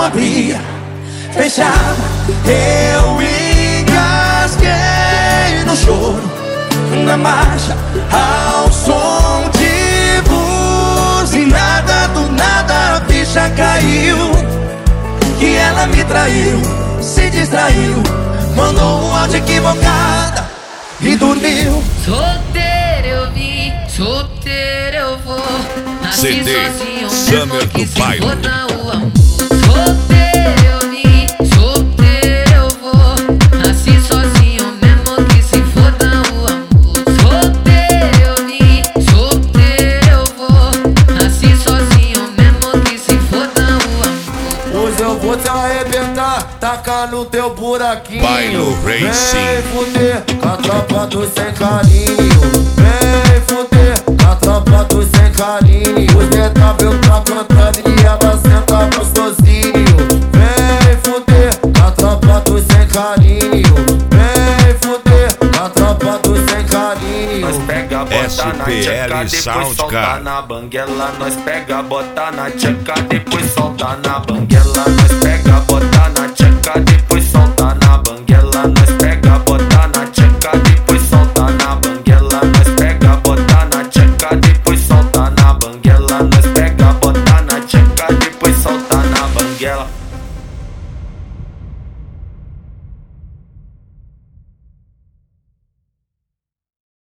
abria, fechava, eu engasguei no choro, na marcha, ao som de buzinada. Do nada a ficha caiu, que ela me traiu, se distraiu, mandou um áudio equivocado e dormiu. Solteiro eu vim, solteiro eu vou, nasci CD sozinho Summer mesmo que do se Bairro. foda o amor. Solteiro eu vim, solteiro eu vou, nasci sozinho mesmo que se foda o amor. Solteiro eu vim, solteiro eu vou, nasci sozinho mesmo que se foda o amor. Hoje eu vou te arrebentar, tacar no teu buraquinho. Bailo Racing. Vem fuder com a tropa dos sem carinho. Vem fuder com a tropa dos sem carinho. Os detalhes tá cantando e ela senta gostosinho. Vem fuder com a tropa dos sem carinho. Vem fuder com a tropa dos sem carinho. Nós pega, bota na SPL tcheca, depois Sound, solta cara. na banguela. Nós pega, bota na tcheca, depois solta na banguela. Nós pega,